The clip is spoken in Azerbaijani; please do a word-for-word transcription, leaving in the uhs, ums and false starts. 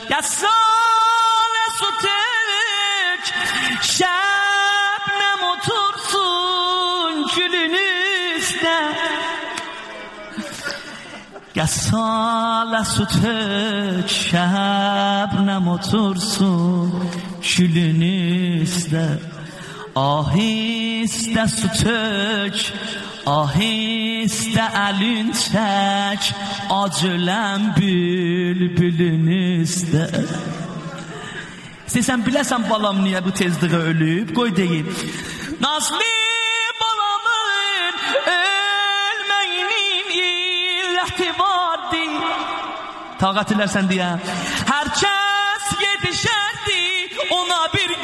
Yasale su tek şebnem otursun gülün üstüne. Yasale su tek şebnem otursun gülün üstüne. Ahiste su tök, ahiste elin çək, acıləm bülbülünüzdə. Sən biləsən balam niyə bu tezliğə ölüb? Qoy deyim. Nazlı balamın ölməyinin illəti vardı. Taqat ilərsən deyə. Hər kəs yetişərdi ona bir